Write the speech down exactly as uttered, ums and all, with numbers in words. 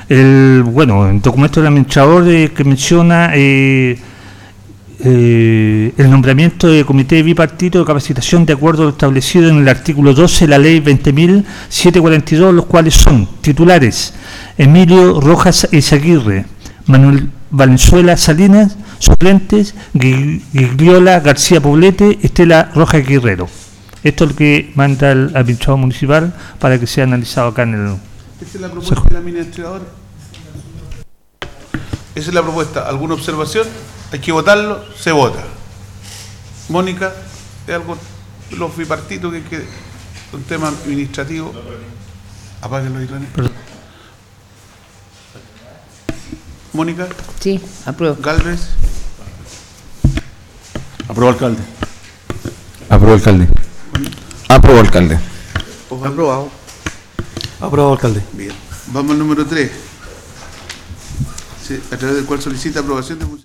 El, bueno, el documento del administrador eh, que menciona eh, eh, el nombramiento de comité bipartito de capacitación de acuerdo a lo establecido en el artículo doce de la ley veinte mil setecientos cuarenta y dos, los cuales son titulares: Emilio Rojas Eizaguirre, Manuel Valenzuela Salinas, suplentes Gigliola García Poblete, Estela Rojas Guerrero. Esto es lo que manda el administrador municipal para que sea analizado acá en el... ¿Esa es la propuesta del administrador? Esa es la propuesta. ¿Alguna observación? Hay que votarlo, se vota. Mónica, ¿es algo los bipartitos que, que un tema administrativo? Apáguenlo ahí, René. Mónica. Sí, apruebo. Galvez. Apruebo, alcalde. Apruebo, alcalde. Apruebo, alcalde. Aprobado. Aprobado, alcalde. Bien. Vamos al número tres. Sí, a través del cual solicita aprobación de